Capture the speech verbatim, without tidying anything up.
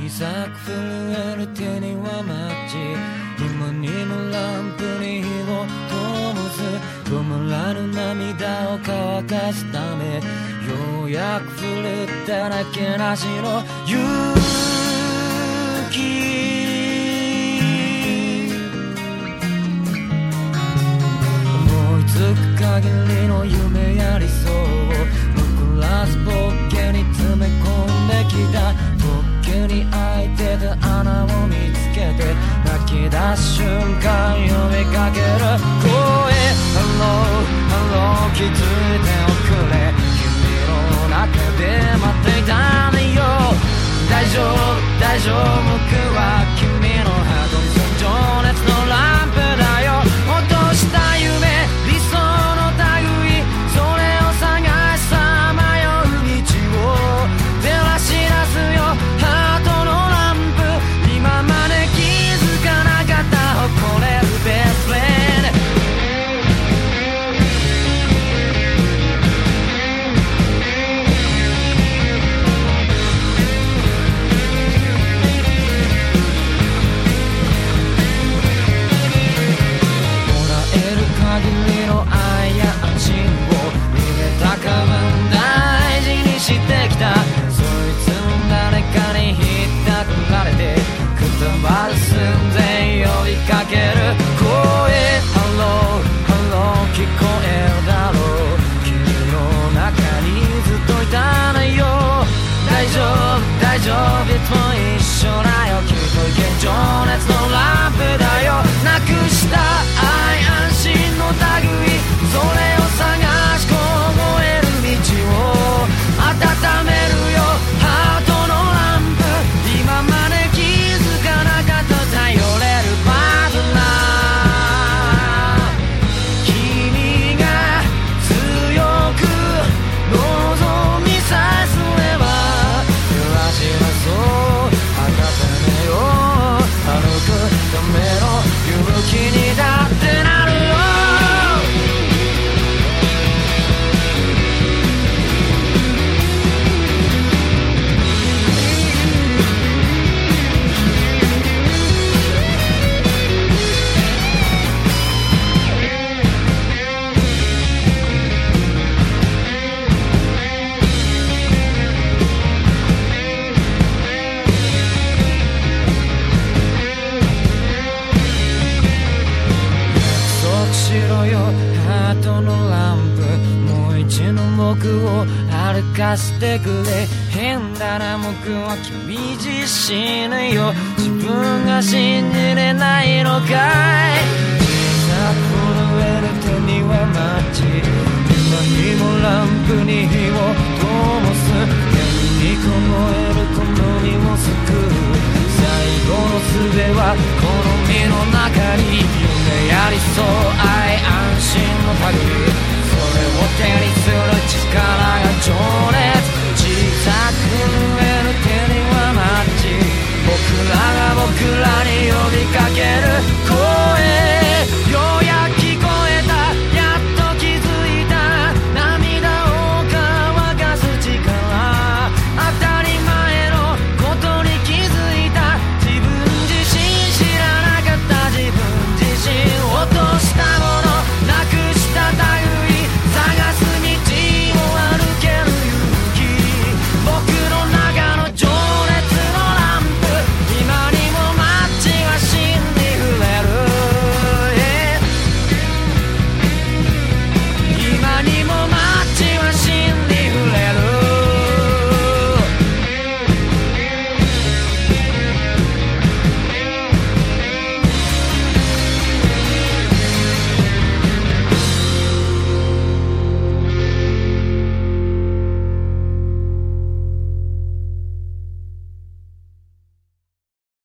小さく震える手にはマッチ、今にもランプに火を灯す、止まらぬ涙を乾かすため、ようやく触れただけなしの勇気。思いつく限りの夢や理想を残らずポッケに詰め込んできた、ポッケに開いてた穴を見つけて泣き出す瞬間呼びかける声、ハローハロー気づいておくれ、君の中で待っていたねよ、大丈夫大丈夫僕は君のハートに情熱のランプだよ、落とした夢理想の類、それを探しさまよう道を照らし出すよ、ハートのランプ、今まで気づかなかった誇れるベストフレンド。限りの愛や安心を逃げたか分大事にしてきた、そいつの誰かにひったくられてくたばる寸前呼びかける声、ハローハロー聞こえるだろう、君の中にずっといたのよ、大丈夫大丈夫いつも一緒だよ、君といけ情熱のランプだよ、なくした愛安心の類、それを探し凍える道を温めるよ、ハートのランプ、今まで気づかなかった頼れるパートナー、君が強く望みさえすれば照らし出そう温めよう、歩くための勇気にだってなるよ。しろよハートのランプ、もう一の僕を歩かせてくれ、変だな僕は君自身よ、自分が信じれないのかい、小さく震える手にはマッチ、今にもランプに火を灯す、闇に凍えるこの身を救う、最後の術はこの身の中に、夢や理想愛安心の鍵、それを手にする力が情熱